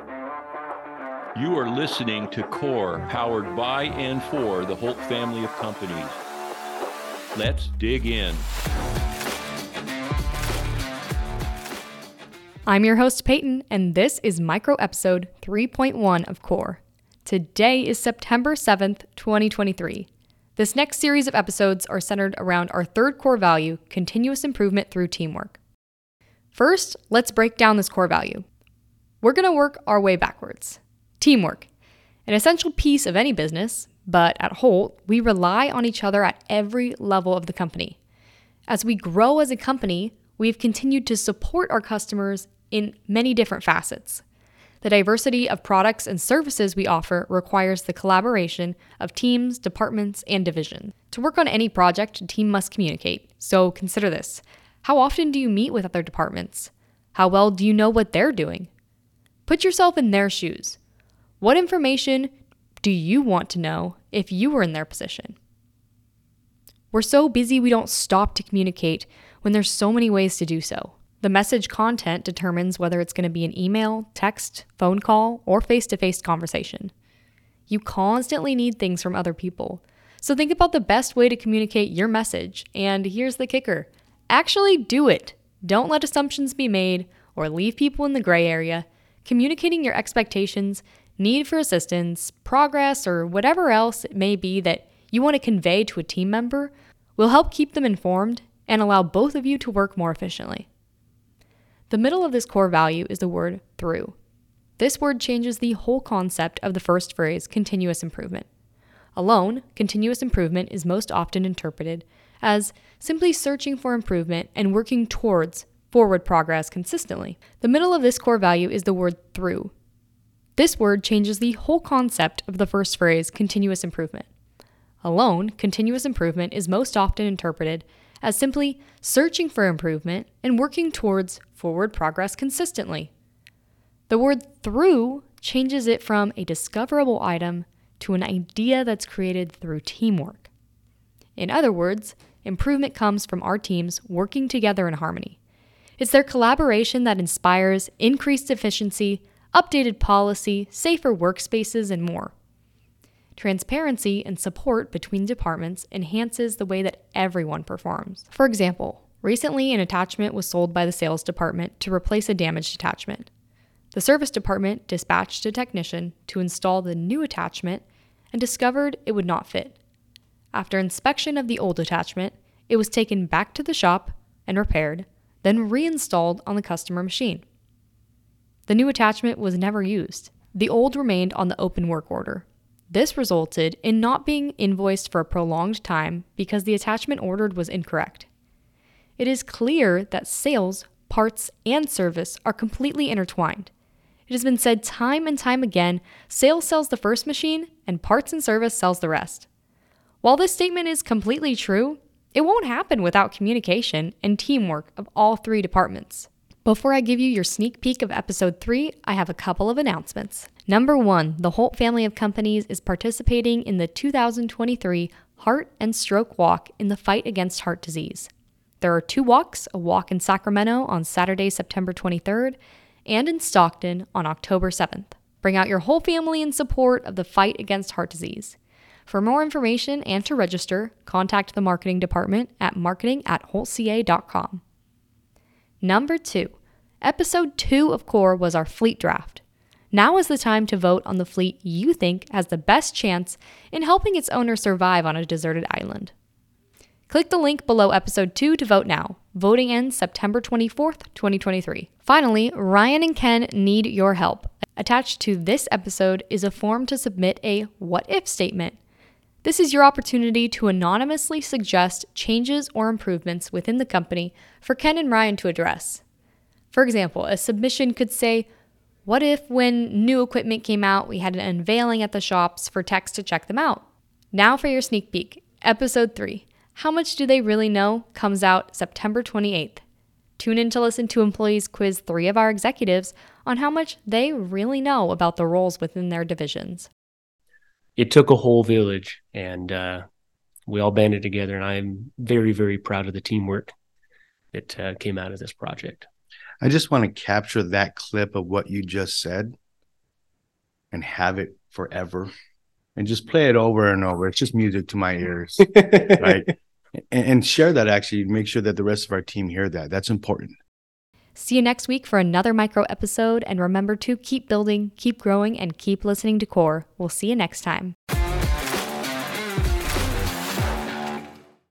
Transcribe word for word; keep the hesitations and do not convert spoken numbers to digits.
You are listening to Core, powered by and for the Holt family of companies. Let's dig in. I'm your host, Peyton, and this is micro episode three point one of Core. Today is September seventh, twenty twenty-three. This next series of episodes are centered around our third core value, continuous improvement through teamwork. First, let's break down this core value. We're going to work our way backwards. Teamwork, an essential piece of any business, but at Holt, we rely on each other at every level of the company. As we grow as a company, we've continued to support our customers in many different facets. The diversity of products and services we offer requires the collaboration of teams, departments, and divisions. To work on any project, a team must communicate. So consider this. How often do you meet with other departments? How well do you know what they're doing? Put yourself in their shoes. What information do you want to know if you were in their position? We're so busy we don't stop to communicate when there's so many ways to do so. The message content determines whether it's going to be an email, text, phone call, or face-to-face conversation. You constantly need things from other people. So think about the best way to communicate your message. And here's the kicker. Actually do it. Don't let assumptions be made or leave people in the gray area. Communicating your expectations, need for assistance, progress, or whatever else it may be that you want to convey to a team member will help keep them informed and allow both of you to work more efficiently. The middle of this core value is the word through. This word changes the whole concept of the first phrase, continuous improvement. Alone, continuous improvement is most often interpreted as simply searching for improvement and working towards forward progress consistently. The middle of this core value is the word through. This word changes the whole concept of the first phrase, continuous improvement. Alone, continuous improvement is most often interpreted as simply searching for improvement and working towards forward progress consistently. The word through changes it from a discoverable item to an idea that's created through teamwork. In other words, improvement comes from our teams working together in harmony. It's their collaboration that inspires increased efficiency, updated policy, safer workspaces, and more. Transparency and support between departments enhances the way that everyone performs. For example, recently an attachment was sold by the sales department to replace a damaged attachment. The service department dispatched a technician to install the new attachment and discovered it would not fit. After inspection of the old attachment, it was taken back to the shop and repaired, then reinstalled on the customer machine. The new attachment was never used. The old remained on the open work order. This resulted in not being invoiced for a prolonged time because the attachment ordered was incorrect. It is clear that sales, parts, and service are completely intertwined. It has been said time and time again, sales sells the first machine and parts and service sells the rest. While this statement is completely true, it won't happen without communication and teamwork of all three departments. Before I give you your sneak peek of episode three, I have a couple of announcements. Number one, the Holt family of companies is participating in the two thousand twenty-three Heart and Stroke Walk in the fight against heart disease. There are two walks, a walk in Sacramento on Saturday, September twenty-third, and in Stockton on October seventh. Bring out your whole family in support of the fight against heart disease. For more information and to register, contact the marketing department at marketing at holt c a dot com. Number two, episode two of Core was our fleet draft. Now is the time to vote on the fleet you think has the best chance in helping its owner survive on a deserted island. Click the link below episode two to vote now. Voting ends September twenty-fourth, twenty twenty-three. Finally, Ryan and Ken need your help. Attached to this episode is a form to submit a what if statement. This is your opportunity to anonymously suggest changes or improvements within the company for Ken and Ryan to address. For example, a submission could say, what if when new equipment came out, we had an unveiling at the shops for techs to check them out? Now for your sneak peek. Episode three, How Much Do They Really Know? Comes out September twenty-eighth. Tune in to listen to employees quiz three of our executives on how much they really know about the roles within their divisions. It took a whole village, and uh, we all banded together, and I'm very, very proud of the teamwork that uh, came out of this project. I just want to capture that clip of what you just said and have it forever and just play it over and over. It's just music to my ears, right? And, and share that, actually. Make sure that the rest of our team hear that. That's important. See you next week for another micro episode, and remember to keep building, keep growing, and keep listening to Core. We'll see you next time.